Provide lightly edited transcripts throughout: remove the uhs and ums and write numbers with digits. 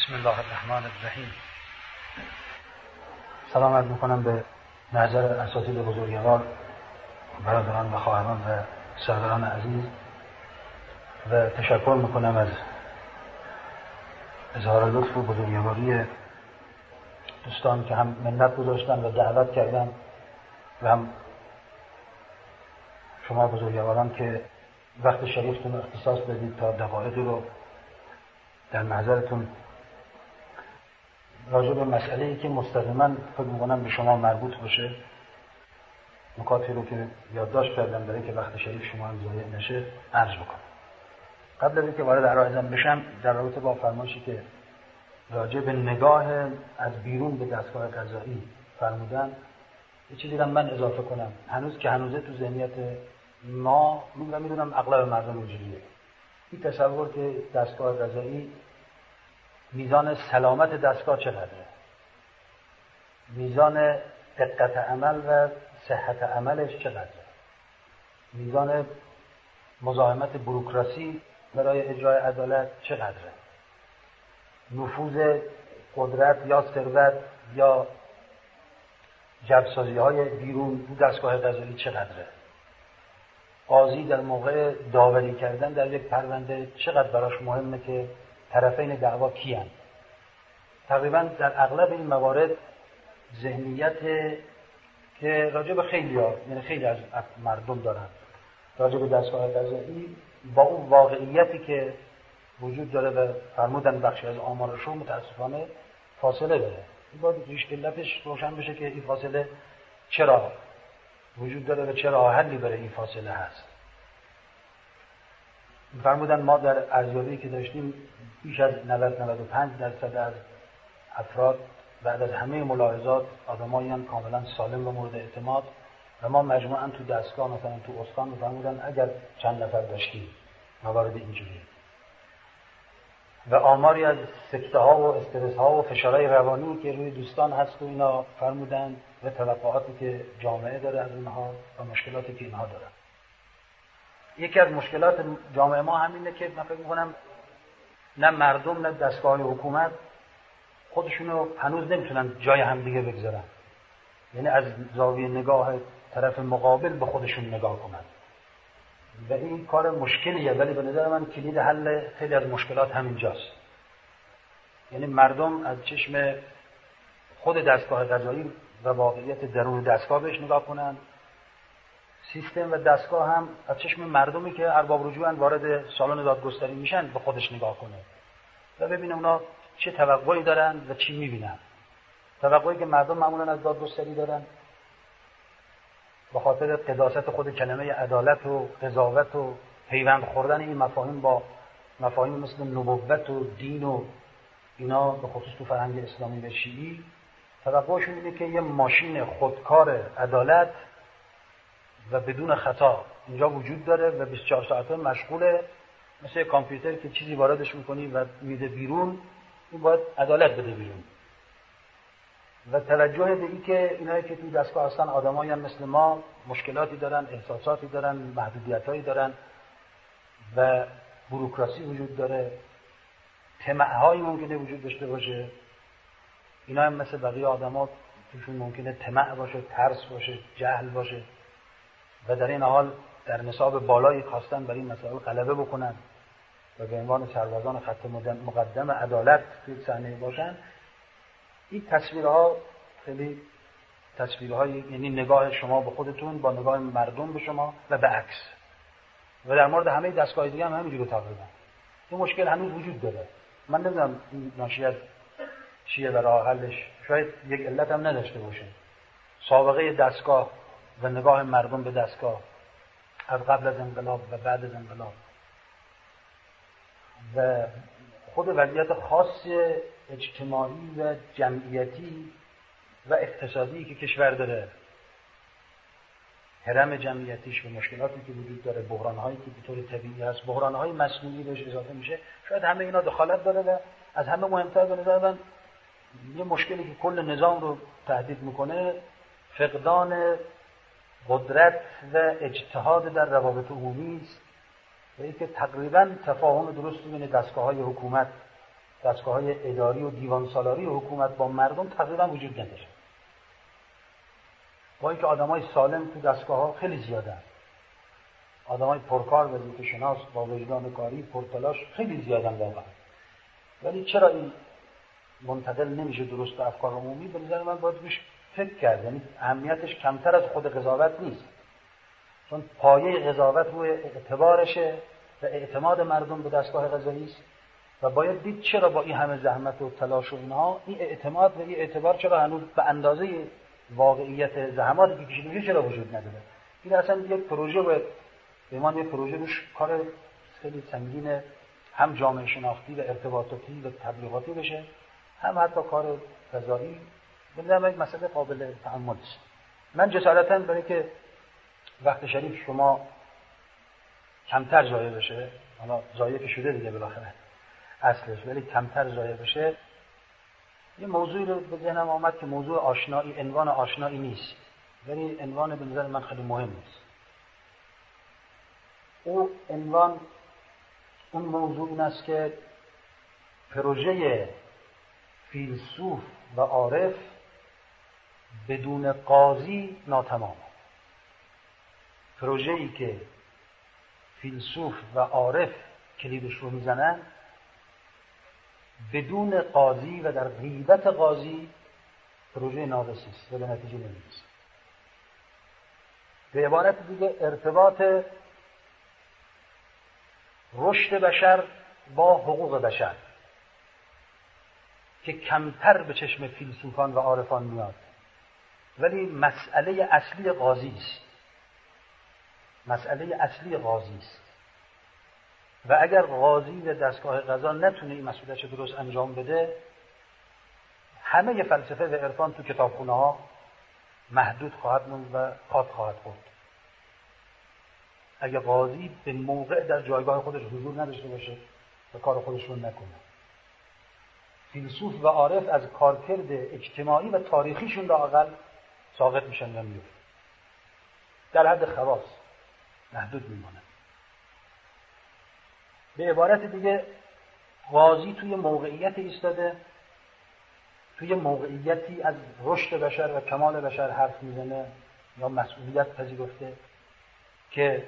بسم الله الرحمن الرحیم. سلام عرض میکنم به نظر اساتید بزرگوار، برادران و خواهران و سروران عزیز و تشکر میکنم از اظهار لطف و بزرگواری دوستان که هم منت گذاشتن و دعوت کردن و هم شما بزرگواران که وقت شریفتون اختصاص بدید تا دقایقی رو در محضرتون راجع به مسئله‌ای که مستقیما فکر می‌کنم به شما مربوط باشه، نکاتی رو که یادداشت کردم برای که وقت شریف شما هم ضایع نشه عرض بکنم. قبل از اینکه وارد عرایزم بشم، در رابطه با فرمایشی که راجع به نگاه از بیرون به دستگاه قضایی فرمودن یه چیزی رو من اضافه کنم. هنوزه تو ذهنیت ما میدونم اغلب مردم اینجوریه، این تصور که دستگاه قضایی میزان سلامت دستگاه چقدره، میزان دقت عمل و صحت عملش چقدره، میزان مزاحمت بوروکراسی برای اجرای عدالت چقدره، نفوذ قدرت یا ثروت یا جبرسازی‌های بیرون تو دستگاه قضایی چقدره، قاضی در موقع داوری کردن در یک پرونده چقدر براش مهمه که طرفین دعوا کیان. تقریبا در اغلب این موارد ذهنیت که راجع به خیلی از مردم دارن راجع به دستگاه قضایی با اون واقعیتی که وجود داره و فرمودن بخشی از آمارشون متاسفانه فاصله داره. این باید ریش علتش روشن بشه که این فاصله چرا وجود داره و چرا حلی برای این فاصله هست. فرمودن ما در ارزیابی که داشتیم بیش از 90-95% از افراد بعد از همه ملاحظات آدمایان کاملا سالم و مورد اعتماد و ما مجموعاً تو دستگاه مثلا تو استان فرمودن اگر چند نفر داشتیم موارد اینجوری و آماری از سکته ها و استرس ها و فشارهای روانی که روی دوستان هست و اینا فرمودن و توقعاتی که جامعه داره از اونها و مشکلاتی که اینها دارن. یکی از مشکلات جامعه ما همینه که من فکر می‌کنم نه مردم نه دستگاه حکومت خودشونو هنوز نمیتونن جای هم دیگه بگذارن، یعنی از زاویه نگاه طرف مقابل به خودشون نگاه کنن و این کار مشکلیه، ولی به نظر من کلید حل خیلی از مشکلات همینجاست. یعنی مردم از چشم خود دستگاه قضایی و واقعیت درون دستگاه بهش نگاه کنن، سیستم و دستگاه هم از چشم مردمی که ارباب رجوعن وارد سالن دادگستری میشن به خودش نگاه کنه و ببینه اونا چه توقعی دارن و چی میبینن. توقعی که مردم معمولا از دادگستری دارن به خاطر قداست خود کلمه عدالت و قضاوت و پیوند خوردن این مفاهیم با مفاهیم مثل نبوت و دین و اینا به خصوص تو فرهنگ اسلامی و شیعی، توقعشون اینه که یه ماشین خودکار عدالت و بدون خطا اینجا وجود داره و 24 ساعته مشغوله، مثل کامپیوتر که چیزی واردش میکنی و میده بیرون، این باید عدالت بده بیرون. و توجه به این که اینایی که توی دستگاه هستن آدمایی هم مثل ما مشکلاتی دارن، احساساتی دارن، محدودیتایی دارن و بوروکراسی وجود داره، طمع‌هایی ممکنه وجود داشته باشه. اینا هم مثل بقیه آدما توشون ممکنه طمع باشه، ترس باشه، جهل باشه و در این حال در نصاب بالایی خواستن برای این مسائل غلبه بکنن و به عنوان سربازان خط مقدم عدالت توی صحنه باشن. این تصویرها خیلی تصویرهای، یعنی نگاه شما به خودتون با نگاه مردم به شما و به عکس، و در مورد همه دستگاه دیگه هم همینجوری تقریبا این مشکل هنوز وجود داره. من نمیدونم این ناشی از چیه و راه حلش، شاید یک علت هم نداشته باشه. سابقه دستگاه و نگاه مردم به دستگاه از قبل از انقلاب و بعد از انقلاب و خود وضعیت خاص اجتماعی و جمعیتی و اقتصادی که کشور داره، هرم جمعیتیش و مشکلاتی که وجود داره، بحران‌هایی که به طور طبیعی هست، بحران‌های مصنوعی بهش اضافه میشه، شاید همه اینا دخالت داره و از همه مهمتر به نظر من یه مشکلی که کل نظام رو تهدید میکنه فقدان قدرت و اجتهاد در روابط عمومی است و اینکه تقریبا تفاهم درستی بین دستگاه‌های حکومت دستگاه‌های اداری و دیوان سالاری و حکومت با مردم تقریبا وجود نداره. با اینکه آدمای سالم تو دستگاه‌ها خیلی زیادن، آدمای پرکار، وظیفه‌شناس، با وجدان کاری، پرتلاش خیلی زیادن واقعا. ولی چرا این منتقل نمیشه درست به افکار عمومی؟ به نظر من باید روش فکر کرد. یعنی اهمیتش کمتر از خود قضاوت نیست، چون پایه قضاوت روی اعتبارشه و اعتماد مردم به دستگاه قضایی است و باید دید چرا با این همه زحمت و تلاش و اینها این اعتماد و این اعتبار چرا هنوز به اندازه واقعیت زحماتی که کشیده میشه چرا وجود نداره. این اصلا یک پروژه باید به من یک پروژه روش کار خیلی سنگین، هم جامعه شناختی و ارتباطاتی و تبلیغاتی بشه، هم حتی کار قضایی. به نظر من مسئله قابل تأمل است. من جسارتاً برای که وقت شریف شما کمتر ضایع بشه، حالا ضایع که شده دیگه بالاخره اصلش، ولی کمتر ضایع بشه، یه موضوعی رو به ذهنم آمد که موضوع آشنایی، عنوان آشنایی نیست، ولی عنوان به نظر من خیلی مهم است. اون موضوع این است که پروژه فیلسوف و عارف بدون قاضی ناتمام. پروژه‌ای که فیلسوف و عارف کلیدش رو میزنن بدون قاضی و در غیبت قاضی پروژه ناقصی است و به نتیجه نمیرسه. به عبارت دیگه ارتباط رشد بشر با حقوق بشر که کمتر به چشم فیلسوفان و عارفان میاد، ولی مسئله اصلی قاضی است. مسئله اصلی قاضی است و اگر قاضی و دستگاه قضا نتونه این مسئولیتش درست انجام بده، همه فلسفه و عرفان تو کتابخونه ها محدود خواهد موند و خاک خواهد خورد. اگر قاضی به موقع در جایگاه خودش حضور نداشته باشه و کار خودش رو نکنه، فیلسوف و عارف از کارکرد اجتماعی و تاریخیشون لااقل ساقط میشن و میفتن، در حد خواص محدود میمونن. به عبارت دیگه قاضی توی موقعیت ایستاده، توی موقعیتی از رشد بشر و کمال بشر حرف میزنه یا مسئولیت پذیرفته که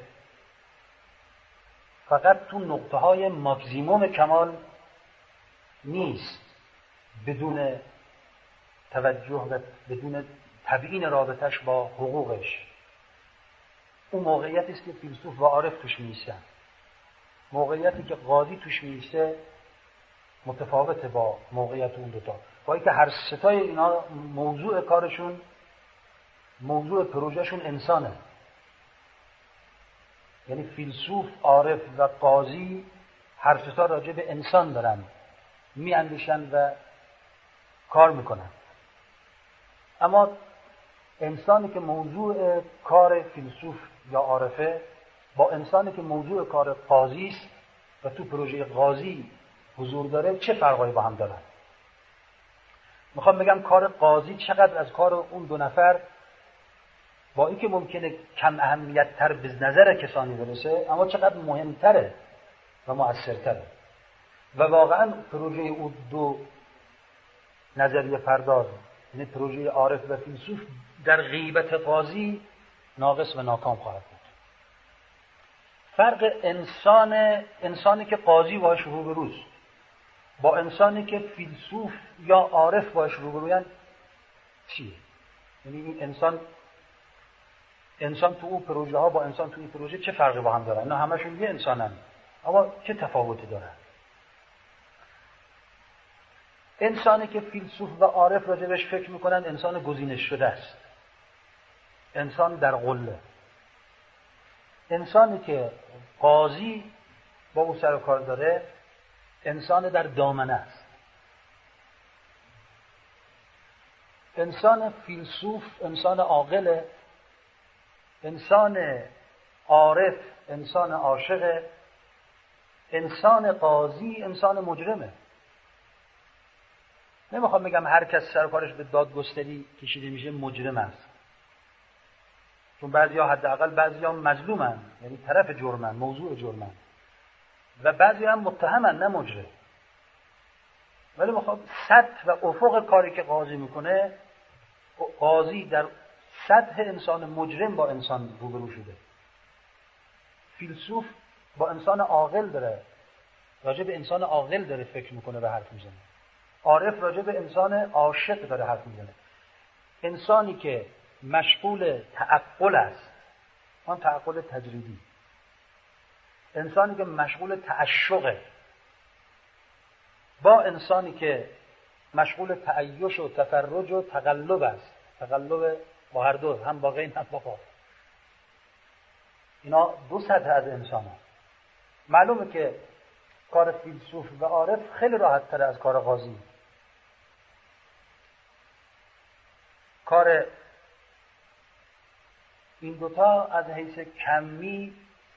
فقط تو نقطه‌های ماکزیموم کمال نیست، بدون توجه و بدون تبیین رابطش با حقوقش. اون موقعیتی است که فیلسوف و عارف توش می‌ایستن. موقعیتی که قاضی توش می‌ایسته متفاوته با موقعیت اون دوتا، با اینکه هر ستای اینا موضوع کارشون، موضوع پروژهشون انسانه. یعنی فیلسوف، عارف و قاضی هر ستا راجع به انسان دارن میاندیشن و کار میکنن. اما انسانی که موضوع کار فیلسوف یا عارفه با انسانی که موضوع کار قاضی است و تو پروژه قاضی حضور داره چه فرقایی با هم دارن؟ میخوام بگم کار قاضی چقدر از کار اون دو نفر با اینکه ممکنه کم اهمیت تر به نظر کسانی برسه، اما چقدر مهمتره و مؤثرتره. و واقعا پروژه اون دو نظریه پرداز، یعنی پروژه عارف و فیلسوف، در غیبت قاضی ناقص و ناکام خواهد بود. فرق انسانی که قاضی باش روبروست با انسانی که فیلسوف یا عارف باش روبروین چیه؟ یعنی این انسان تو اون پروژه ها با انسان تو این پروژه چه فرقی با هم دارن؟ اینا همشون یه انسانن، اما چه تفاوتی دارن؟ انسانی که فیلسوف و عارف راجبش فکر میکنن انسان گزینش شده است، انسان در قله. انسانی که قاضی با او سر و کار داره انسان در دامنه است. انسان فیلسوف انسان عاقل، انسان عارف انسان عاشق، انسان قاضی انسان مجرمه. نمیخوام بگم هر کس سر کارش به دادگستری کشیده میشه مجرم است، چون بعضیا حداقل بعضیا مظلومن، یعنی طرف جرمن، موضوع جرمن، و بعضی هم متهمن نه مجرم. ولی میخواد سطح و افق کاری که قاضی میکنه، قاضی در سطح انسان مجرم با انسان روبرو شده. فیلسوف با انسان عاقل داره، راجع به انسان عاقل داره فکر میکنه و حرف میزنه. عارف راجع به انسان عاشق داره حرف میزنه. انسانی که مشغول تعقل است، آن تعقل تجریدی. انسانی که مشغول تعشقه با انسانی که مشغول تعیش و تفرج و تقلب است. تقلب با هر دو، هم با غین هم با قاف. اینا دو سطح از انسان هست. معلومه که کار فیلسوف و عارف خیلی راحت تر از کار قاضی. کار این دوتا از حیث کمی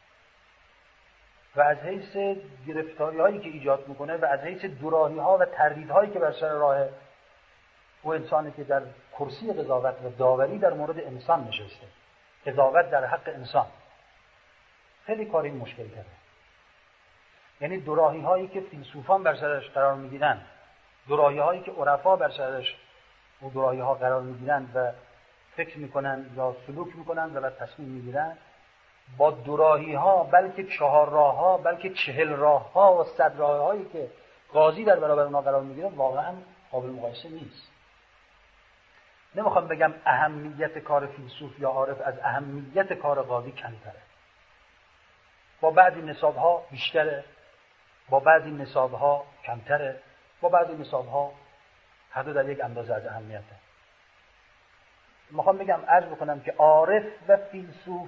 و از حیث گرفتاری هایی که ایجاد میکنه و از حیث دوراهی ها و تردید هایی که بر سر راه او انسانی که در کرسی قضاوت و داوری در مورد انسان نشسته، قضاوت در حق انسان، خیلی کار این مشکل کرده. یعنی دوراهی هایی که فیلسوفان بر سرش قرار میگیرن، دوراهی هایی که عرفا بر سرش او دوراهی ها قرار میگیرن و فکر میکنن یا سلوک میکنن و بعد تصمیم میگیرن، با دوراهی ها بلکه 4 راه ها بلکه 40 راه ها و 100 راه هایی که قاضی در برابر اونها قرار میگیره واقعا قابل مقایسه نیست. نمیخوام بگم اهمیت کار فیلسوف یا عارف از اهمیت کار قاضی کمتره. با بعضی نصاب ها بیشتره، با بعضی نصاب ها کمتره، با بعضی نصاب ها هر دو در یک اندازه از اهمیته. میخوام بگم عرض بکنم که عارف و فیلسوف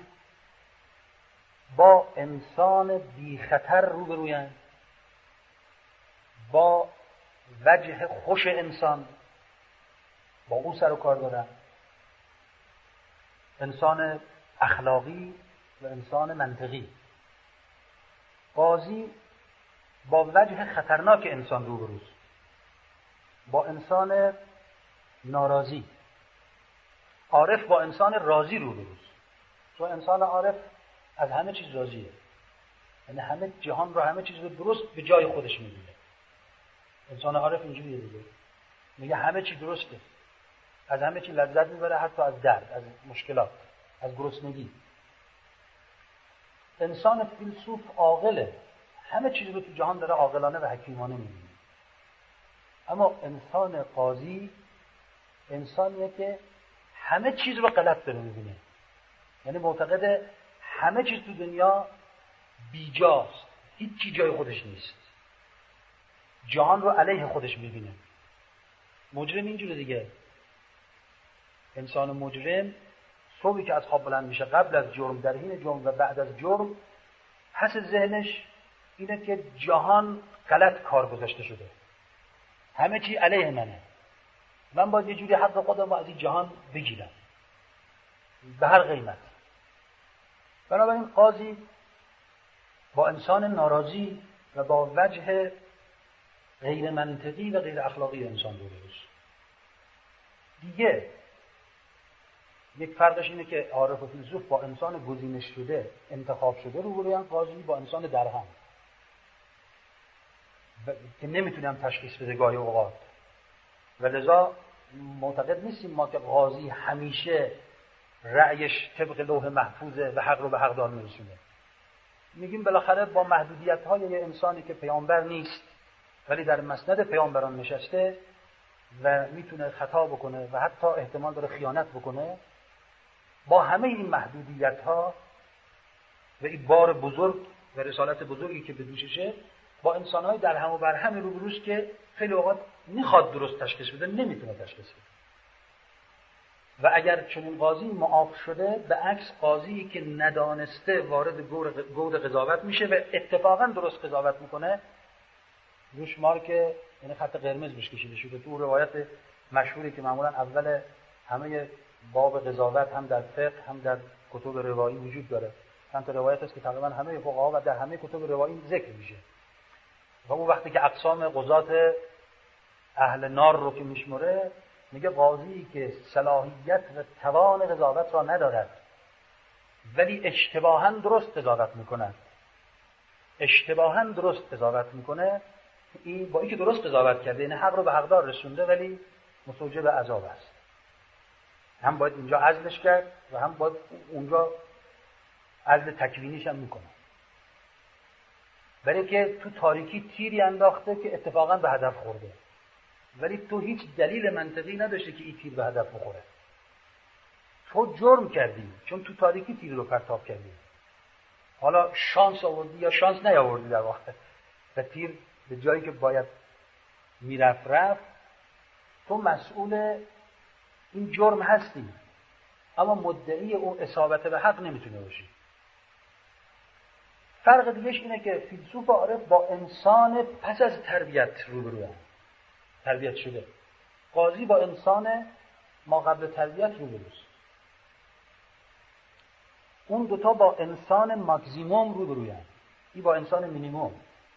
با انسان بی خطر روبروین، با وجه خوش انسان با او سر و کار دارن، انسان اخلاقی و انسان منطقی. قاضی با وجه خطرناک انسان روبروست، با انسان ناراضی. عارف با انسان راضی روبروست، چون انسان عارف از همه چیز راضیه، یعنی همه جهان رو، همه چیز رو درست به جای خودش می‌بینه. انسان عارف اینجوریه دیگه، میگه همه چی درسته، از همه چی لذت میبره، حتی از درد، از مشکلات، از گرسنگی. انسان فیلسوف عاقله، همه چیز رو تو جهان داره عاقلانه و حکیمانه می‌بینه. اما انسان قاضی انسانیه که همه چیز رو غلط داره می‌بینه، یعنی معتقده همه چیز تو دنیا بیجاست، هیچ چی جای خودش نیست، جهان رو علیه خودش می‌بینه. مجرم اینجوره دیگه. انسان مجرم صبحی که از خواب بلند میشه، قبل از جرم، در حین جرم و بعد از جرم، پس ذهنش اینه که جهان غلط کار گذاشته شده، همه چی علیه منه، من باید یه جوری حق خودم رو از این جهان بگیرم به هر قیمت. بنابراین قاضی با انسان ناراضی و با وجه غیر منطقی و غیر اخلاقی انسان روبروست. دیگه یک فرقش اینه که عارف و فیلسوف با انسان گزینش شده، انتخاب شده روبروین، قاضی با انسان درهم که نمیتونم تشخیص بده گاهی اوقات. و لذا معتقد نیستیم ما که قاضی همیشه رأیش طبق لوح محفوظه و حق رو به حقدار میرسونه. میگیم بالاخره با محدودیت‌های یه انسانی که پیامبر نیست ولی در مسند پیامبران نشسته و میتونه خطا بکنه و حتی احتمال داره خیانت بکنه، با همه این محدودیت‌ها و این بار بزرگ و رسالت بزرگی که به دوششه، با انسان‌های در هم و بر هم روبروست که خیلی اوقات میخواد درست تشخیص بده، نمیتونه تشخیص بده. و اگر چنین قاضی معاف شده، به عکس قاضی که ندانسته وارد گور قضاوت میشه و اتفاقا درست قضاوت میکنه، روش مارک، یعنی خط قرمز بهش کشیده شده. تو روایت مشهوری که معمولا اول همه باب قضاوت هم در فقه هم در کتب روایی وجود داره، چند تا روایت است که تقریبا همه فقها و در همه کتب روایی ذکر میشه. و اون وقتی که اقسام قضات اهل نار رو که میشمره، میگه قاضی که صلاحیت و توان قضاوت را ندارد ولی اشتباهاً درست قضاوت میکند، اشتباهاً درست قضاوت میکنه، این با اینکه درست قضاوت کرده، یعنی حق رو به حقدار رسونده، ولی مستوجب عذاب است. هم باید اینجا عزلش کرد و هم باید اونجا عزل تکوینیش هم میکنه. برای که تو تاریکی تیری انداخته که اتفاقا به هدف خورده، ولی تو هیچ دلیل منطقی نداشته که این تیر به هدف بخوره. تو جرم کردی چون تو تاریکی تیر رو پرتاب کردی. حالا شانس آوردی یا شانس نیاوردی، در واقع و تیر به جایی که باید رفت. تو مسئول این جرم هستی، اما مدعی اون اصابت به حق نمیتونه باشی. فرق دیگهش اینه که فیلسوف عارف با انسان پس از تربیت روبروه، تربیت شده. قاضی با انسان ما قبل تربیت روبروست. اون دوتا با انسان ماکزیموم روبروه، این با انسان مینیموم.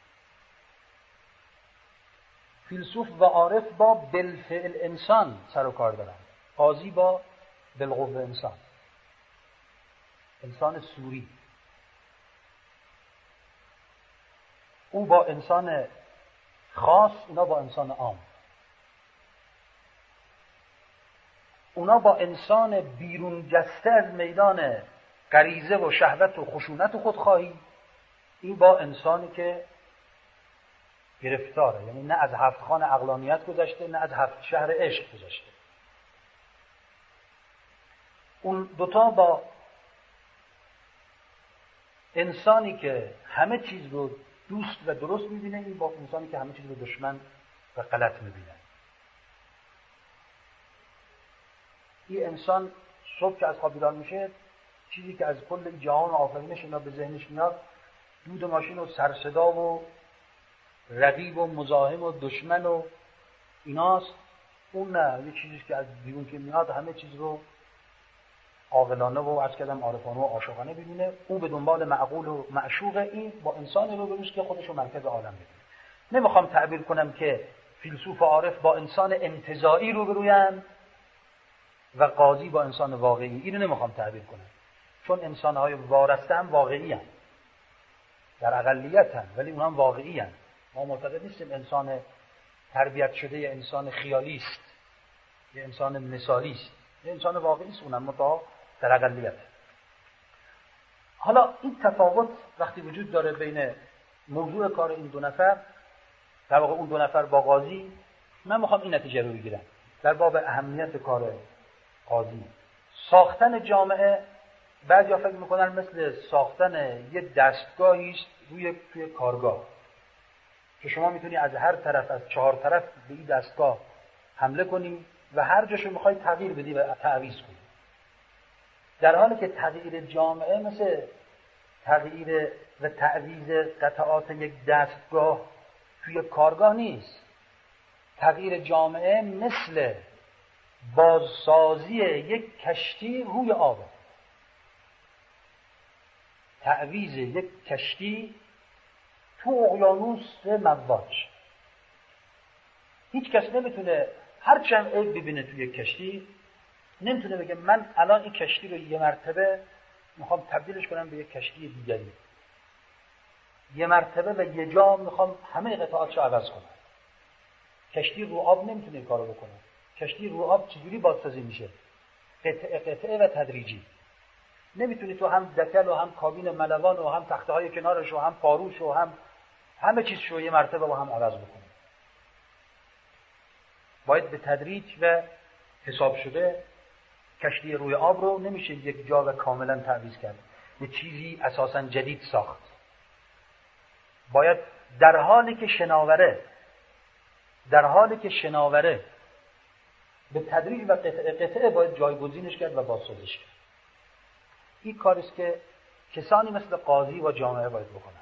فیلسوف و عارف با بالفعل انسان سر و کار دارن، قاضی با بالقوه انسان، انسان سوری. او با انسان خاص، اونا با انسان عام. اونا با انسان بیرون جسته از میدان غریزه و شهوت و خشونت و خودخواهی، این با انسانی که گرفتاره، یعنی نه از هفت خان عقلانیت گذشته، نه از هفت شهر عشق گذشته. اون دوتا با انسانی که همه چیز رو دوست و درست می‌بینه، این با انسانی که همه چیز رو دشمن و غلط می‌بینه. این انسان صبح که از خواب بیدار میشه، چیزی که از کل جهان آفرینش اینا به ذهنش میاد دود ماشین و سرصدا و رقیب و مزاحم و دشمن و ایناست. اون نه، یه چیزی که از بیرون که میاد همه چیز رو عاقلانه و عرض کردم عارفانه و عاشقانه ببینه. او به دنبال معقول و معشوق، این با انسانی رو ببینه که خودش رو مرکز عالم ببینه. نمیخوام تعبیر کنم که فیلسوف و عارف با انسان انتزاعی روبرویند و قاضی با انسان واقعی. اینو نمیخوام تعبیر کنم، چون انسان‌های وارسته هم واقعی هستند، در اقلیت هستند، ولی اونها هم واقعی هستند. ما معتقد نیستیم انسان تربیت شده یه انسان خیالی است، یه انسان مثالی است. یه انسان واقعی است، اونم متا در اقلیت. حالا این تفاوت وقتی وجود داره بین موضوع کار این دو نفر، در واقع اون دو نفر با قاضی، من میخوام این نتیجه رو بگیرم در باب اهمیت کار قاضی. ساختن جامعه، بعضیا فکر میکنن مثل ساختن یه دستگاهی است توی کارگاه که شما میتونی از هر طرف، از 4 طرف به این دستگاه حمله کنی و هر جاشو میخوای تغییر بدی و تعویض کنی. در حالی که تغییر جامعه مثل تغییر و تعویض قطعات یک دستگاه توی کارگاه نیست. تغییر جامعه مثل بازسازی یک کشتی روی آب، تعویض یک کشتی تو اقیانوس مواج. هیچ کس نمیتونه هرچند عیب ببینه توی یک کشتی، نمیتونه بگه من الان این کشتی رو یه مرتبه میخوام تبدیلش کنم به یک کشتی دیگری، یه مرتبه و یه جا میخوام همه قطعاتشو عوض کنم. کشتی رو آب نمیتونه کارو بکنه. کشتی رو آب چجوری بازسازی میشه؟ قطعه قطعه و تدریجی. نمیتونی تو هم دکل و هم کابین ملوان و هم تخته های کنارش و هم پاروش و همه چیز شو یه مرتبه با هم عوض بکنی. باید به تدریج و حساب شده. کشتی روی آب رو نمیشه یک جا و کاملا تعویض کرد، یه چیزی اساساً جدید ساخت. باید در حالی که شناوره به تدریج و قطعه باید جایگزینش کرد و بازسازیش کرد. این کاری است که کسانی مثل قاضی و جامعه باید بکنن.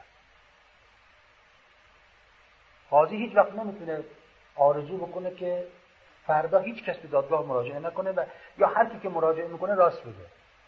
قاضی هیچ وقت نمیتونه آرزو بکنه که فردا هیچ کس به دادگاه مراجعه نکنه و یا هر کی که مراجعه میکنه راست بگه.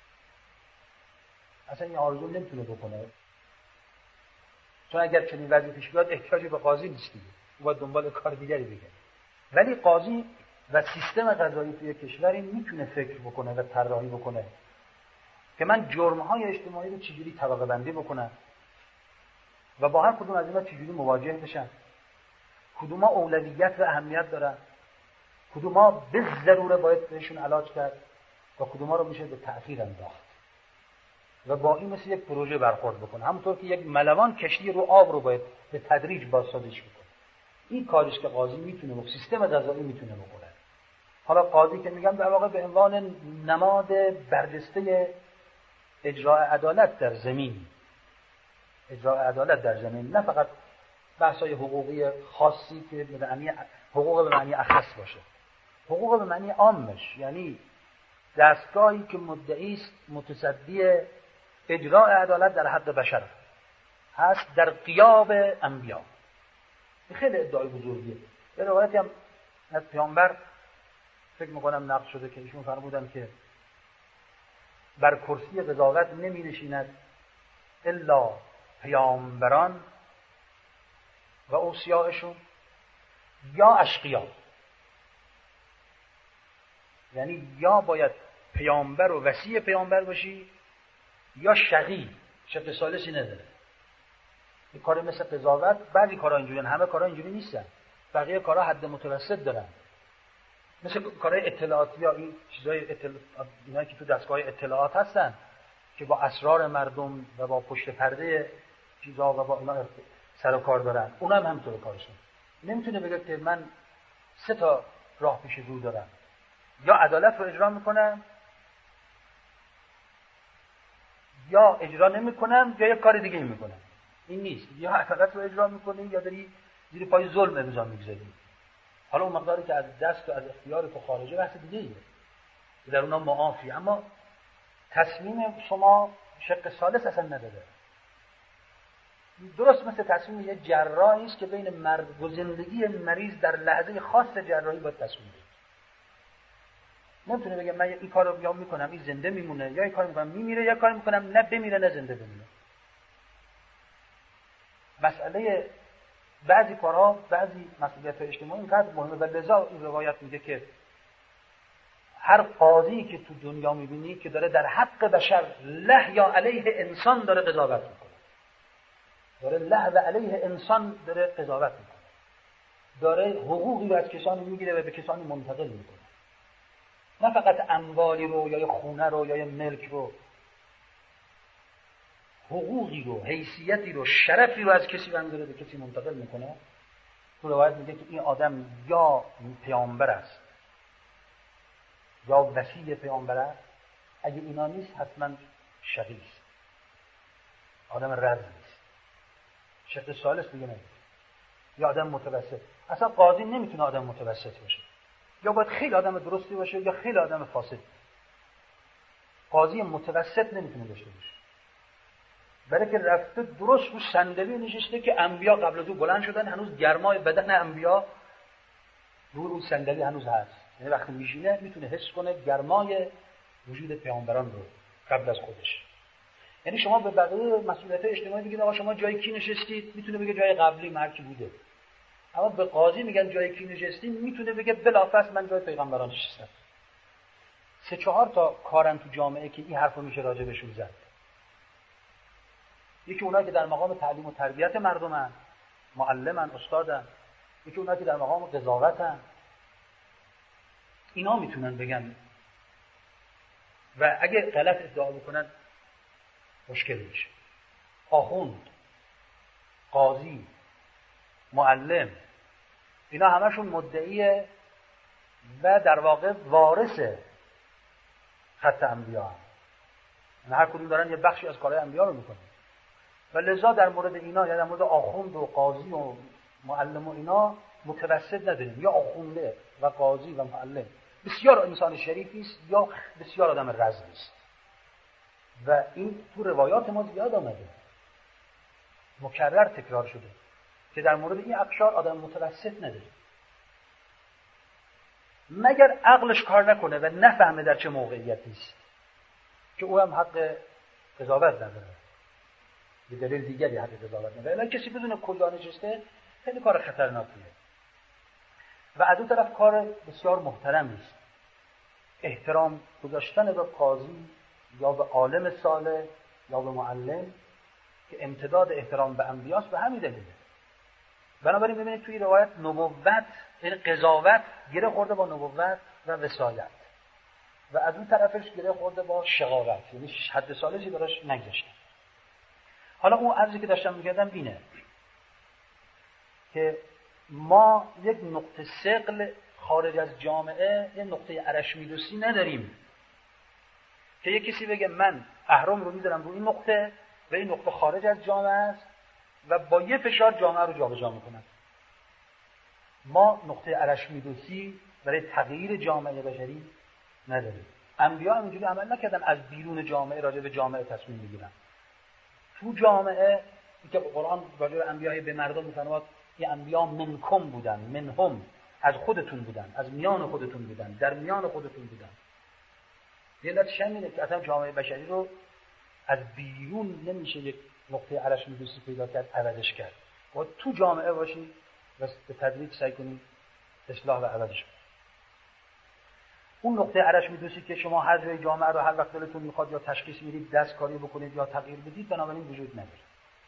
اصلا این آرزو نمیتونه بکنه، چون اگر چنین وضعی پیش بیاد احتیاجی به قاضی نیست دیگه، او باید دنبال کار دیگری بگه. ولی قاضی و سیستم قضایی توی کشوری میتونه فکر بکنه و طراحی بکنه که من جرم‌های اجتماعی رو چجوری طبقه بندی بکنم و با هر کدوم از اینا چجوری مواجه بشم. کدوما اولویت و اهمیت دارن، کدوما به ضروره باید بهشون علاج کرد و کدوما رو میشه به تأخیر انداخت و با این مثل یک پروژه برخورد بکنه. همونطور که یک ملوان کشتی رو آب رو باید به تدریج بازسازیش بکنه. این کارش که قاضی میتونه و سیستم قضایی میتونه بکنه. حالا قاضی که میگم در واقع به عنوان نماد برجسته اجرای عدالت در زمین، اجرای عدالت در زمین، نه فقط بحث‌های حقوقی خاصی که به معنی حقوق به معنی اخص باشه، حقوق به معنی عامش، یعنی دستگاهی که مدعی است متصدی اجرای عدالت در حق بشر هست در غیاب انبیا. خیلی ادعای بزرگیه. یه روایتی هم از پیامبر فکر میکنم نقل شده که ایشون فرمودن که بر کرسی قضاوت نمی نشیند الا پیامبران و اوصیاءشون یا اشقیا. یعنی یا باید پیامبر و وصی پیامبر باشی یا شقی، شق ثالثی نداره. این کار مثل قضاوت، بعضی کارها اینجوریه، همه کارها اینجوری نیستن، بقیه کارها حد متوسط دارن، مثل کارهای اطلاعاتی یا این چیزای اینایی که تو دستگاه اطلاعات هستن که با اسرار مردم و با پشت پرده چیزا و با اینا سر و کار دارن، اونا هم همینطور کارشون. نمیتونه بگه که من 3 تا راه پیش رو دارم، یا عدالت رو اجرا میکنم یا اجرا نمیکنم یا یک کار دیگه میکنم. این نیست، یا عدالت رو اجرا میکنی یا داری زیر پای ظلم امضا میگذاری. حالا اون مقداری که از دست و از اختیار تو خارجه بحث دیگه ایه که در اونا معافی، اما تصمیم شما شق ثالث اصلا نداره. درست مثل تصمیم یه جراحی است که بین مرگ و زندگی مریض در لحظه خاص جراحی باید تصمیم بگیره. نمیتونه بگه من این کارو یا میکنم این زنده میمونه، یا این کارو میکنم میمیره، یا کارو میکنم نه بمیره نه زنده بمونه. مسئله بعضی کارها، بعضی مسئولیت اجتماعی اینقدر مهمه و لذا این روایت میگه که هر قاضی که تو دنیا میبینی که داره در حق بشر له یا علیه انسان داره قضاوت میکنه، داره له و علیه انسان داره قضاوت میکنه، داره حقوقی رو از کسانی میگیره و به کسانی منتقل میکنه، نه فقط اموالی رو یا خونه رو یا ملک رو، حقوقی رو، حیثیتی رو، شرفی رو از کسی برداره به کسی منتقل میکنه. تو روایت میگه که این آدم یا پیامبر است یا وصی پیامبر است، اگه اینا نیست حتما شقی است، آدم رذل است. شق ثالث دیگه نمیشه. یا آدم متوسط. اصلا قاضی نمیتونه آدم متوسط باشه، یا باید خیلی آدم درستی باشه یا خیلی آدم فاسد. قاضی متوسط نمیتونه داشته باشه، برای که رفته درست رو صندلی نشسته که انبیا قبل از او بلند شدن، هنوز گرمای بدن انبیا رو اون صندلی هنوز هست. یعنی وقتی میشینه میتونه حس کنه گرمای وجود پیامبران رو قبل از خودش. یعنی شما به بقیه مسئولیت اجتماعی میگید آقا شما جای کی نشستید، میتونه بگه جای قبلی مرکی بوده. اما به قاضی میگن جای کی نشستید، میتونه بگه بلافاصله من جای پیغمبران نشستم. 3-4 تا کارن تو جامعه که این حرفو میشه راجع بهشون زد. یکی اونایی که در مقام تعلیم و تربیت مردمن، معلمن، استادن، یکی اونایی که در مقام قضاوتن. اینا میتونن بگن و اگه غلط ادعا بکنن مشکل میشه. آخوند، قاضی، معلم، اینا همشون مدعیه و در واقع وارث خط انبیا هم. هر کدوم دارن یه بخشی از کارهای انبیا رو میکنن و لذا در مورد اینا، یا در مورد آخوند و قاضی و معلم و اینا متوسط نداریم. یا آخونده و قاضی و معلم بسیار انسان شریفی است یا بسیار آدم رذلی است و این تو روایات ما زیاد آمده، مکرر تکرار شده که در مورد این اقشار آدم متوسط نداریم، مگر عقلش کار نکنه و نفهمه در چه موقعیتی است که او هم حق قضاوت نداره. به دلیل دیگری حق قضاوت نداره. الا کسی بدون کلا نشسته خیلی کار خطرناکیه و از اون طرف کار بسیار محترمی است. احترام گذاشتن به قاضی یا به عالم صالح یا به معلم که امتداد احترام به انبیاست، به همین دلیله. بنابراین ببینید توی روایت نبوت، این قضاوت گره خورده با نبوت و وصایت و از اون طرفش گره خورده با شقاوت، یعنی حد ثالثی براش نگذاشته. حالا اون عرضی که داشتم می‌کردم اینه که ما یک نقطه ثقل خارج از جامعه، یک نقطه ارشمیدسی نداریم که یک کسی بگه من اهرم رو میذارم روی این نقطه و این نقطه خارج از جامعه است و با یه فشار جامعه رو جابجا میکنن. ما نقطه ارشمیدسی برای تغییر جامعه بشری نداریم. انبیا هم اینجوری عمل نکردن از بیرون جامعه راجع به جامعه تصمیم بگیرن. تو جامعه که قرآن راجع به انبیای به مردم میفرماد این انبیا منکم بودن، منهم، از خودتون بودن، از میان خودتون بودن، در میان خودتون بودن. یه علتش همینه که اصلا جامعه بشری رو از بیرون نمیشه یک نقطه ارشمیدسی پیدا کرد، عوضش کرد. باید تو جامعه باشی و به تدریج سعی کنی اصلاح و عوضش کنی. اون نقطه ارشمیدسی که شما هر جای جامعه رو هر وقت دلتون میخواد یا تشخیص میدید، دستکاری بکنید یا تغییر بدید، بنابراین وجود نداره.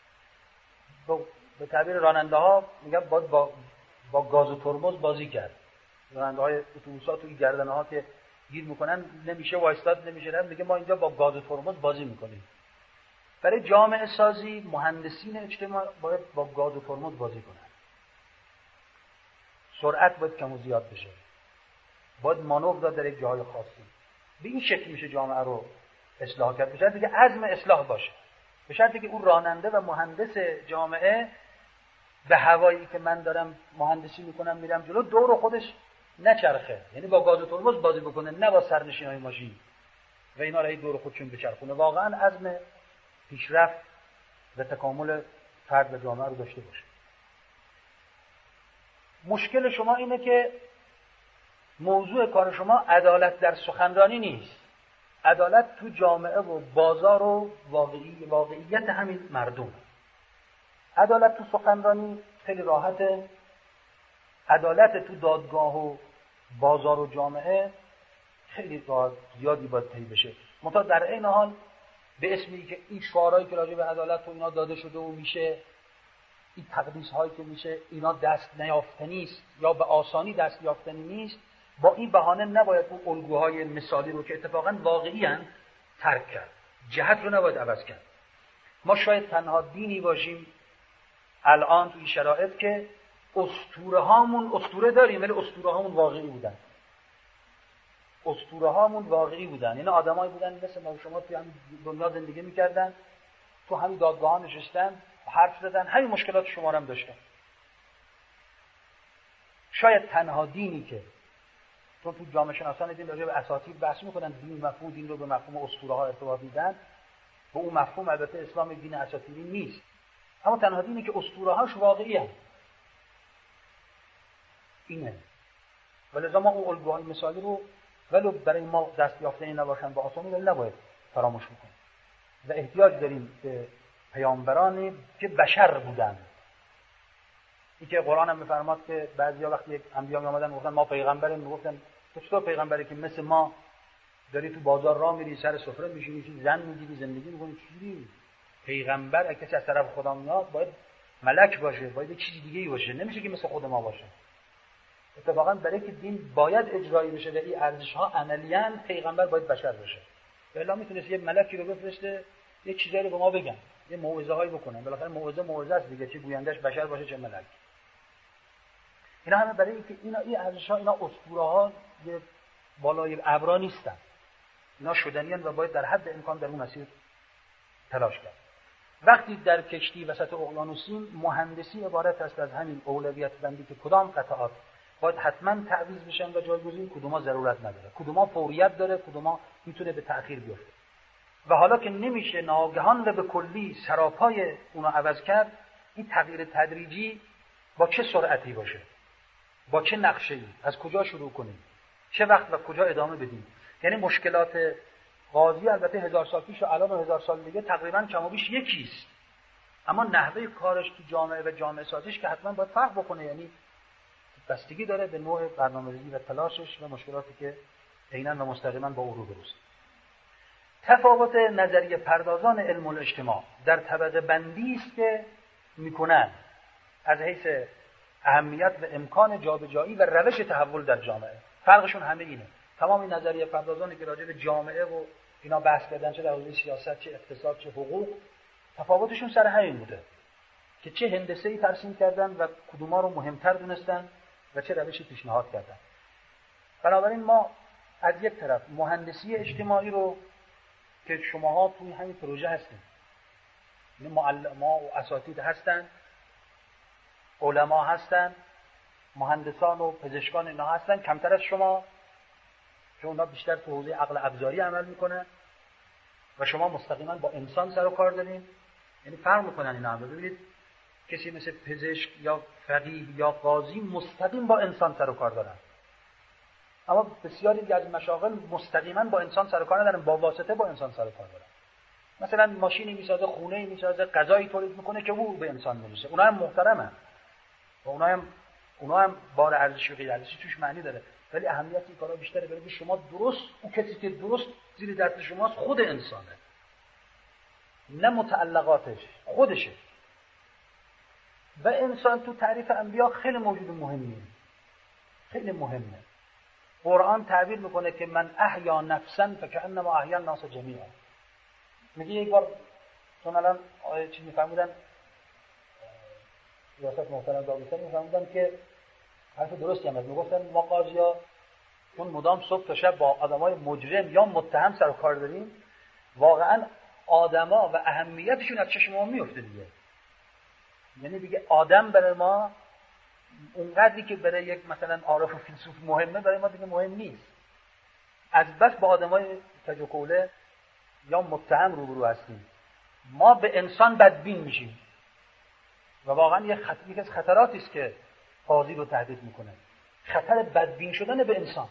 به تعبیر راننده ها میگن باید با گاز و ترمز بازی کرد. راننده های اتوبوس‌ها توی گردنه ها که گیر میکنن نمیشه وایستاد، نمیشه رفت، میگه ما اینجا با گاز و ترمز بازی میکنیم. برای جامعه سازی مهندسین اجتماع باید با گاز و ترمز بازی کنن. سرعت باید کم و زیاد بشه. باید مانور داد در یک جای خاصی. به این شکل میشه جامعه رو اصلاح کرد. به شرطی که عزم اصلاح باشه. به شرطی که اون راننده و مهندس جامعه به هوایی که من دارم مهندسی میکنم میرم جلو دور خودش نچرخه، یعنی با گاز و ترمز بازی بکنه، نه با سرنشینای ماشین و اینا رو دور خودشون بچرخونه. واقعا عزم پیشرفت و تکامل فرد و جامعه رو داشته باشه. مشکل شما اینه که موضوع کار شما عدالت در سخنرانی نیست. عدالت تو جامعه و بازار و واقعیت همین مردم. عدالت تو سخنرانی خیلی راحته. عدالت تو دادگاه و بازار و جامعه خیلی زیادی باید طی بشه. منتها در این حال به اسمی که این شعارهایی که راجع به عدالت و اینا داده شده و میشه، این تقدیس هایی که میشه، اینا دست نیافتنی است یا به آسانی دست یافتنی نیست. با این بهانه نباید اون الگوهای مثالی رو که اتفاقا واقعی ان ترک کرد. جهت رو نباید عوض کرد. ما شاید تنها دینی باشیم الان توی شرایط که اسطوره داریم ولی اسطوره هامون واقعی بودن. اسطوره هامون واقعی بودن. اینا آدمایی بودن مثل ما شما توی همین دنیا زندگی میکردن، تو همین دادگاه ها نشستن، حرف زدن، همین مشکلات شما رو هم داشتن. شاید تنها دینی که تو جامعه شناسان دین راجع به اساطیر بحث میکنن، مفهوم دین رو به مفهوم اسطوره ها ارتباط میدن. به اون مفهوم البته اسلام دین اساطیری نیست، اما تنها دینی که اسطوره هاش واقعی هست اینه. ولذا ما اون الگوهای مثالی رو ولو برای ما دست یافتنی نباشن با آسانی ولی نباید فراموش بکنیم و احتیاج داریم به پیامبرانی که بشر بودن. این که قرآن هم میفرماد که بعضیا وقتی یک انبیا میآمدن گفتن ما پیغمبریم، میگفتن تو چطور پیغمبری که مثل ما داری تو بازار راه میری، سر سفره میشینی، زن میگیری، زندگی میکنی؟ چجوری پیغمبر اگه کسی از طرف خدا میاد باید ملک باشه، باید یک چیز دیگه‌ای باشه، نمیشه که مثل خود ما باشه. اتفاقا برای که دین باید اجرایی بشه و این ارزش‌ها عملیاً پیغمبر باید بشر باشه. الا میتونست یه ملکی رو بفرسته یه چیزایی رو به ما بگن، یه موعظه‌هایی بکنن. بالاخره موعظه است دیگه، چه گویندش بشر باشه چه ملک. اینا همه برای اینکه این ارزش‌ها، اینا اسطوره‌ها یه بالای ابرا نیستن. اینا شدنیان و باید در حد امکان در اون مسیر تلاش کرد. وقتی در کشتی وسط اقیانوسیم، مهندسی عبارت است از همین اولویت بندی که کدام قطعات باید حتما تعویض بشن و جایگزین، کدوما ضرورت نداره، کدوما فوریت داره، کدوما میتونه به تأخیر بیفته. و حالا که نمیشه ناگهان و به کلی سراپای اونو عوض کرد، این تغییر تدریجی با چه سرعتی باشه، با چه نقشه‌ای، از کجا شروع کنیم، چه وقت و کجا ادامه بدیم. یعنی مشکلات قاضی البته 1000 سال پیش و الان و 1000 سال دیگه تقریبا کم و بیش یکیست، اما نحوه کارش تو جامعه و جامعه سازیش که حتما باید فرق بکنه. یعنی بستگی داره به نوع برنامه‌ریزی و تلاشش و مشکلاتی که عیناً و مستقیما با او روبروست. تفاوت نظریه پردازان علم الاجتماع در طبقه بندی است که میکنن از حیث اهمیت و امکان جابجایی و روش تحول در جامعه. فرقشون همه اینه. تمام این نظریه پردازانی که راجع به جامعه و اینا بحث کردن، چه در حوزه سیاست، چه اقتصاد، چه حقوق، تفاوتشون سر همین بوده که چه هندسه‌ای ترسیم کردن و کدوما رو مهمتر دونستن و چه روشی پیشنهاد کردن. بنابراین ما از یک طرف مهندسی اجتماعی رو که شماها توی همین پروژه هستید، معلما و اساتید هستن، علما هستن، مهندسان و پزشکان اینا هستن، کمتر از شما، چون اونا بیشتر تو حوزه عقل ابزاری عمل میکنن و شما مستقیما با انسان سر و کار دارین. یعنی فرق میکنن اینا هم. ببینید کسی مثل پزشک یا فقیه یا قاضی مستقیم با انسان سر و کار دارن، اما بسیاری از مشاغل مستقیما با انسان سر و کار ندارن، با واسطه با انسان سر و کار دارن. مثلا ماشینی میسازه، خونه‌ای میسازه، غذایی تولید میکنه که او به انسان میرسه. اونها هم محترمن و اونها هم بار ارزشی و غیر ارزشی توش معنی داره، ولی اهمیت این کارا بیشتره برای شما درست، اون کسی که درست زیر دست شماست خود انسانه، نه متعلقاتش، خودشه. و انسان تو تعریف انبیا خیلی موجود مهمیه، خیلی مهمه. قرآن تعبیر میکنه که من احیا نفسا فکأنما احیا الناس جمیعا. میگه یک بار چون الان چی میفهمیدن ریاست محترم داوودی میفهمیدن که حرف درستی هم میگفتن ما قاضیا چون مدام صبح تا شب با آدمای مجرم یا متهم سر و کار داریم، واقعا آدما و اهمیتشون از چشم ما میفته دیگه. یعنی دیگه آدم برای ما اونقدری که برای یک مثلا عارف و فیلسوف مهمه، برای ما دیگه مهم نیست. از بس با آدمای تجوکوله یا متهم روبرو هستیم، ما به انسان بدبین میشیم و واقعا یکی از خطراتی است که قاضی رو تهدید میکنه، خطر بدبین شدن به انسان.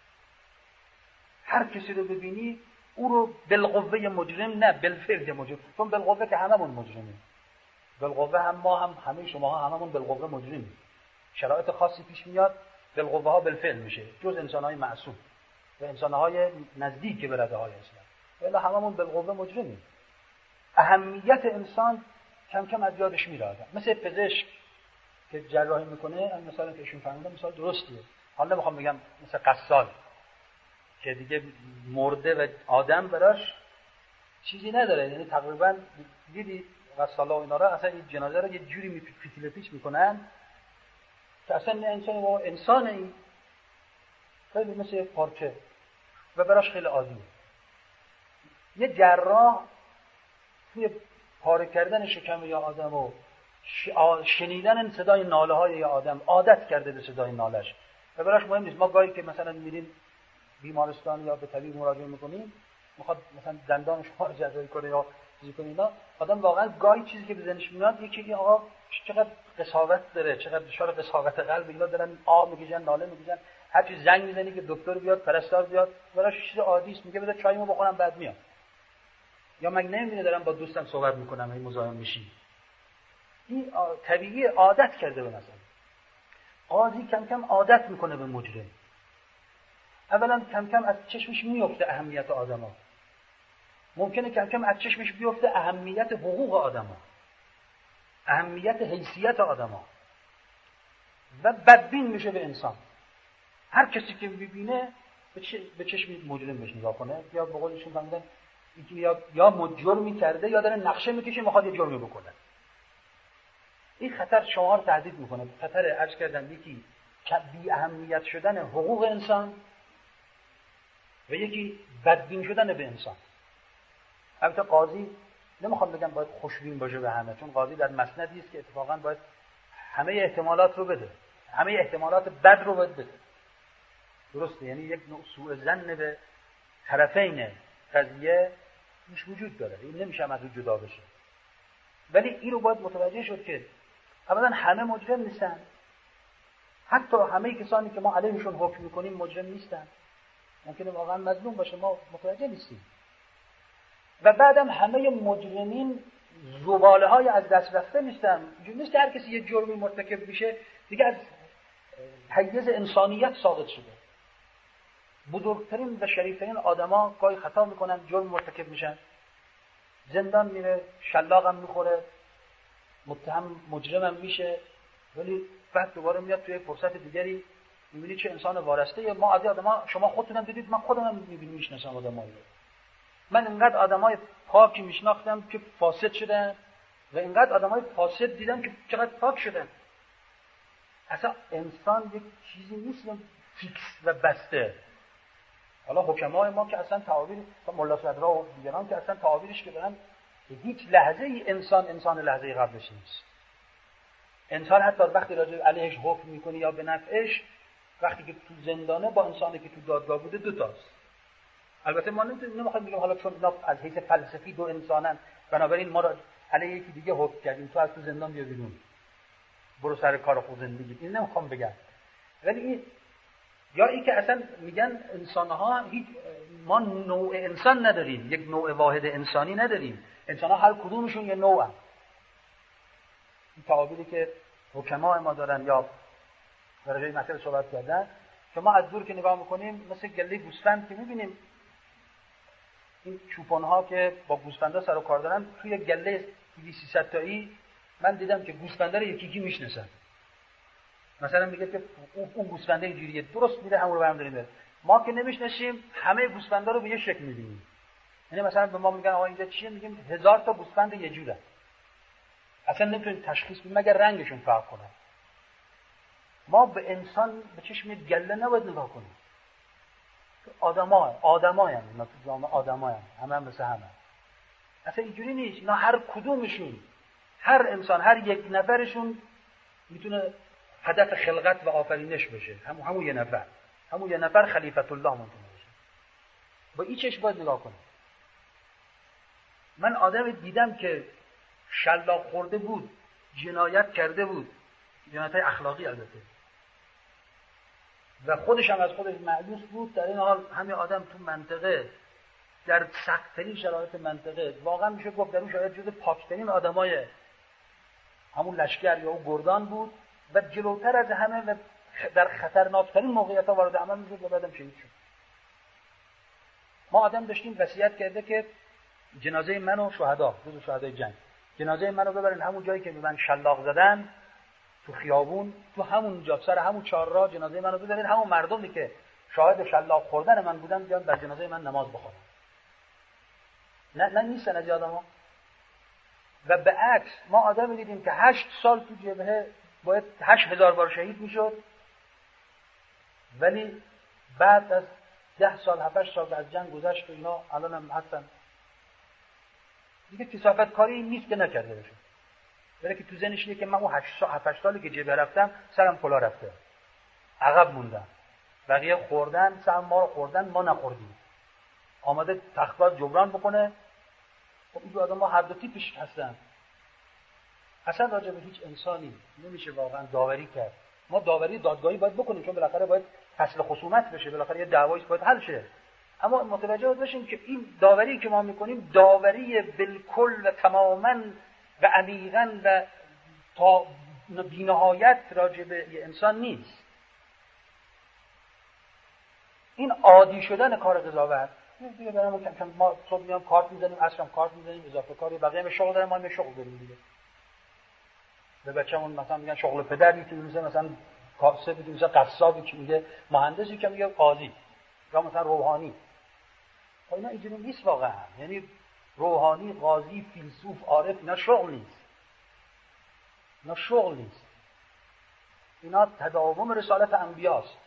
هر کسی رو ببینی او رو بالقوه مجرم، نه بالفعل مجرم، چون بالقوه که هممون مجرمیم، بالقوه هم ما هم همه شما هممون بالقوه مجرمیم. شرایط خاصی پیش میاد بالقوه ها بالفعل میشه، جز انسان‌های معصوم و انسان‌های نزدیک به رده های اسلام، ولی هممون بالقوه مجرمیم. اهمیت انسان کم کم از یادش میره آدم. مثل پزشک که جراحی میکنه، مثلا که ایشون فهمیدن مثال درستیه. حالا نمیخوام بگم مثل قصال که دیگه مرده و آدم براش چیزی نداره، یعنی تقریبا دیدی قصالا و اینا را اصلا این جنازه رو یه جوری پیچیده پیچ میکنن که اصلا نه انسان و انسان، این خیلی مثل یک پارچه و براش خیلی عادیه. یه جراح توی پاره کردن شکم یا آدم و شنیدن صدای ناله های یا آدم عادت کرده به صدای نالش و براش مهم نیست. ما گاهی که مثلا میریم بیمارستان یا به طبیب مراجعه میکنیم، میخواد مثلا دندان شما رو جراحی کنه یا چیزی کنه اینا، آدم واقعا گاهی چیزی که به ذهنش میاد یکی آقا چقدر قساوت داره، چقدر دچار قساوت قلب اینا دارن، آب میکشن، ناله میکشن، هر چیز زنگ میزنی که دکتر بیاد، پرستار بیاد، براش چیز عادی است، میگه بذار چایمو بخورم بعد میام. یا مگه نمیبینه دارم با دوستم صحبت میکنم این مزاحم میشی. این طبیعی عادت کرده به مثلا. قاضی کم کم عادت میکنه به مجرم. اولا کم کم از چشمش میفته اهمیت آدما. ممکنه کم کم از چشمش بیفته اهمیت حقوق آدما، اهمیت حیثیت آدما و بدبین میشه به انسان. هر کسی که میبینه به چشم مجرم بهش نگاه کنه، یا به قولشون فهمیدن یا جرمی کرده یا داره نقشه میکشه میخواد یه جرمی بکنه. این خطر شما رو تهدید میکنه، خطر عرض کردن یکی بی اهمیت شدن حقوق انسان و یکی بدبین شدن به انسان. البته قاضی نمیخوام بگم باید خوشبین باشه به همه، چون قاضی در مسندی است که اتفاقا باید همه احتمالات رو بده، همه احتمالات بد رو باید بده. درسته، یعنی یک نوع سوء ظن به طرفین قضیه مش وجود داره، این نمیشه از اون جدا بشه. ولی این رو باید متوجه شد که اولا همه مجرم نیستن، حتی همه کسانی که ما علیهشون حکم میکنیم مجرم نیستن، ممکنه واقعا مظلوم باشه، ما متوجه نیستیم. و بعدم همه مجرمین زباله های از دست رفته نیستن. نیست که هر کسی یه جرمی مرتکب میشه دیگه از حیز انسانیت ساقط شده. بزرگترین و شریفترین آدما گاهی خطا میکنن، جرم مرتکب میشن، زندان میره، شلاق هم میخوره، متهم مجرم هم میشه، ولی بعد دوباره میاد توی فرصت دیگری میبینی چه انسان وارسته. ما از آدما شما خودتون هم دیدید، من خودم هم میشناسم آدمایی. من اینقدر آدمای پاکی میشناختم که فاسد شدن و اینقدر آدمای فاسد دیدم که چقدر پاک شدن. اصلا انسان یک چیزی نیست فیکس و بسته. حالا حکمای ما که اصلا تعابیر ملا صدرا و دیگران که اصلا تعابیرش که دارن هیچ لحظه ای انسان لحظه قبلش نیست. انسان حتی وقتی راجع علیهش حکم میکنی یا به نفعش، وقتی که تو زندانه با انسانی که تو دادگاه بوده دو تاست. البته ما نمیخوایم بگیم حالا چون از حیث فلسفی دو انسانن بنابراین ما را علیه یکی دیگه حکم کردیم تو از تو زندان بیا بیرون برو سر کار خود زندگی. این نمیخوام بگم، ولی این یا این که اصلا میگن انسان‌ها هیچ ما نوع انسان نداریم، یک نوع واحد انسانی نداریم، انسان‌ها هر کدومشون یه نوعن. این تعابیری که حکما ما دارن یا در جای مسئله صحبت کردن که ما از دور که نگاه میکنیم مثل گله گوسفند که میبینیم این چوپان‌ها که با گوسفندا سر و کار دارن توی گله 200-300 تایی من دیدم که گوسفندا رو یکی یکی میشناسن. مثلا میگه که اون گوسفنده اینجوریه درست میره همون رو برمی‌داریم. ما که نمیشناسیم همه گوسفندا رو به یه شکل می‌بینیم. یعنی مثلا به ما میگن آقا اینجا چیه، میگیم 1000 تا گوسفند یه جوره. اصلا نمیتونیم تشخیص بدیم مگر رنگشون فرق کنه. ما به انسان به چشم گله نباید نگاه کنیم. آدماییم، اینا تو جامعه آدماییم، همه مثل همه. اصلا اینجوری نیست. اینا هر کدومشون، هر انسان، هر یک نفرشون میتونه هدف خلقت و آفرینش بشه. همون یه نفر خلیفت الله ممکنه بشه. با این چشم باید نگاه کنیم. من آدم دیدم که شلاق خورده بود، جنایت کرده بود، جنایت اخلاقی البته، و خودش هم از خودش مایوس بود. در این حال همین آدم تو منطقه در سخت‌ترین شرایط منطقه واقعا میشه گفت در اون شاید جز پاکترین آدمای همون لشکر یا اون گردان بود و جلوتر از همه و در خطرناکترین موقعیت‌ها وارد عمل میشد و بعدم شهید شد. ما آدم داشتیم وصیت کرده که جنازه من و شهدای جنگ، جنازه منو ببرین همون جایی که من شلاق زدن تو خیابون، تو همون جا سر همون چهارراه جنازه منو ببرین، همون مردمی که شاهد شلاق خوردن من بودن بیان در جنازه من نماز بخونن. نه نیستن از آدم‌ها. و به عکس ما آدم دیدیم که 8 سال تو جبهه باید 8000 بار شهید میشد، ولی بعد از 10 سال 7 سال از جنگ گذشت و اینا الان هم هستن دیگه. کثافت کاری نیست که نکرده بشه، ولی که تو ذهنش اینه که من اون 7 سالی که جبهه رفتم سرم کلا رفته، عقب موندم، بقیه خوردن سرم ما رو خوردن ما نخوردیم، آماده تخفیف جبران بکنه. خب این آدم‌ها هر دو تیپش هستن. اصلا راجع به هیچ انسانی نمیشه واقعا داوری کرد. ما داوری دادگاهی باید بکنیم چون بالاخره باید فصل خصومت بشه، بالاخره یه دعوایی باید حل شه. اما متوجه باشیم که این داوری که ما میکنیم داوری بالکل و تماماً و عمیقاً و تا بی‌نهایت راجع به یه انسان نیست. این عادی شدن کار قضاوت دیگه برامون کم کم ما صبح میام کارت میزنیم، عصرم کارت میزنیم، اضافه کاری، بقیه هم شغل دارن، ما هم شغل داریم دیگه. به بچه‌مون مثلا میگن شغل پدر میتونه مثلا کاسب میتونه مثلا قصابی که میگه مهندسی که میگه قاضی یا مثلا روحانی. خب اینا اینجوری نیست واقعا. یعنی روحانی، قاضی، فیلسوف، عارف اینا شغل نیست. اینا تداوم رسالت انبیاست.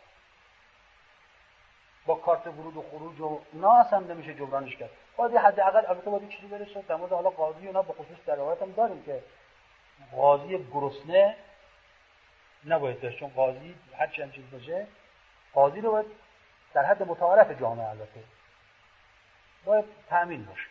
با کارت ورود و خروج و اینا اصلا نمیشه جبرانش کرد. باید حداقل البته باید چیزی برسه در مورد حالا قاضی اونا به خصوص در روایت هم داریم که قاضی گرسنه نباید داشت، چون قاضی هر چند چیز باشه قاضی رو باید در حد متعارف جامعه البته باید تأمین باشه.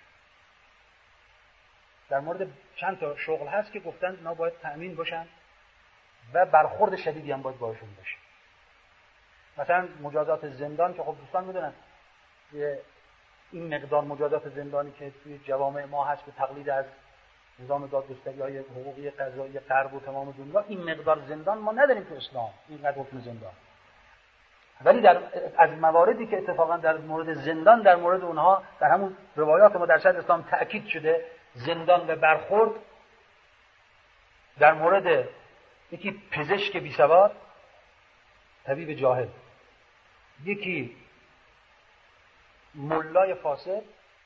در مورد چند تا شغل هست که گفتن اینا باید تأمین باشن و برخورد شدیدی هم باید باشون باشه. مثلا مجازات زندان که خب دوستان میدونن این مقدار مجازات زندانی که توی جوامع ما هست به تقلید از نظام دادگستری‌های حقوقی قضایی غرب و تمام دنیا، این مقدار زندان ما نداریم تو اسلام، اینقدر حکم زندان. ولی از مواردی که اتفاقا در مورد زندان در مورد اونها در همون روایات ما در شریعت اسلام تأکید شده، زندان و برخورد در مورد یکی پزشک بی سواد، طبیب جاهل، یکی ملای فاسق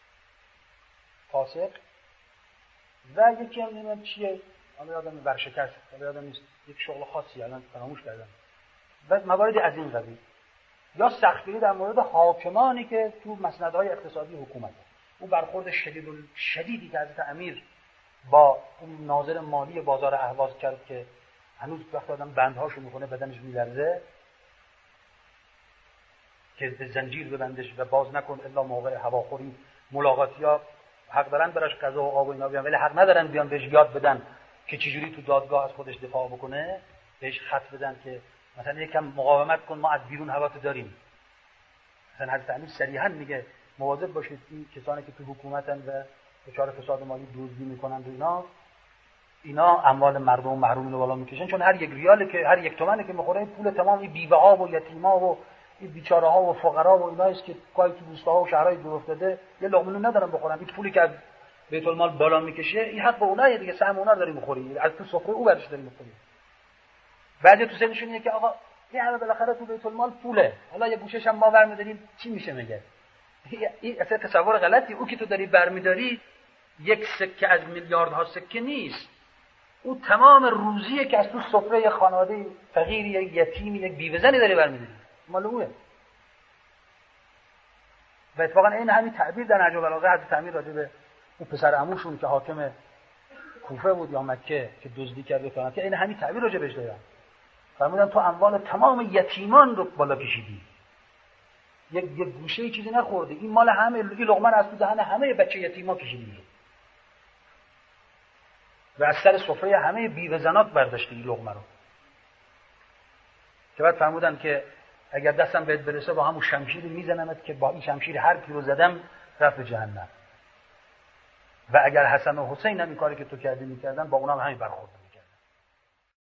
و یکی هم نمیدونم چیه، حالا یادم ورشکست، حالا یادم نیست، یک شغل خاصی الان فراموش کردم. و مواردی از این قبیل. یا سختگیری در مورد حاکمانی که تو مسندهای اقتصادی حکومت، اون برخورد شدیدی که حضرت امیر با اون ناظر مالی بازار اهواز کرد که هنوز وقتی آدم بندهاشو میکنه بدنش میلرزه، که به زنجیر ببندش و باز نکن الا موقع هواخوری. ملاقاتی‌ها حق دارن براش غذا و آب و اینا بیان، ولی حق ندارن بیان بهش یاد بدن که چجوری تو دادگاه از خودش دفاع بکنه، بهش خط بدن که مثلا یکم مقاومت کن، ما از بیرون هواتو داریم. مثلا حضرت امیر صریحا میگه مواظب باشید این کسانی که تو حکومتن و دچار فساد مالی دزدی میکنن و اینا اموال مردم و محرومین رو بالا میکشن، چون هر یک ریاله که هر یک تومنه که میخوره پول تمام این بیوه ها و یتیما و این بیچاره ها و فقرا و ایناییست که گاهی تو روستاها و شهرهای دور افتاده یه لقمه ندارن بخورن. این پولی که از بیت المال بالا میکشه این حق اونایه دیگه، سهم اونا رو داری میخوری، از تو سفره او برش داری میخوری. بعضی تو سنشون اینه که آقا این همه بالاخره تو بیت المال پوله، حالا یه گوشه‌ش هم ما برمی‌داریم چی میشه میگه. این اصلا تصور غلطی. او که تو داری برمی‌داری یک سکه از میلیاردها سکه نیست، او تمام روزیه که از تو سفره یک خانواده فقیری، یک یتیمی، یک بیوه‌زنی داری برمی‌داری، مال اوه. و اتفاقا این همین تعبیر در نهج البلاغه حضرت امیر راجع به اون پسر عموشون که حاکم کوفه بود یا مکه که دزدی کرد و که این همین تعبیر راجع بهش دادن. فرمودن تو اموال تمام یتیمان رو بالا کشیدی، یک گوشه چیزی نخوردی، این مال همه، این لقمه از تو دهن همه بچه یتیما کشیدی و از سر سفره همه بیوه زنات برداشتی این لقمه رو. که بعد فرمودن که اگر دستم بهت برسه با همون شمشیری میزنمت که با این شمشیر هر کی رو زدم رفت جهنم، و اگر حسن و حسین هم این کاری که تو کردی میکردن با اونم همین برخورد.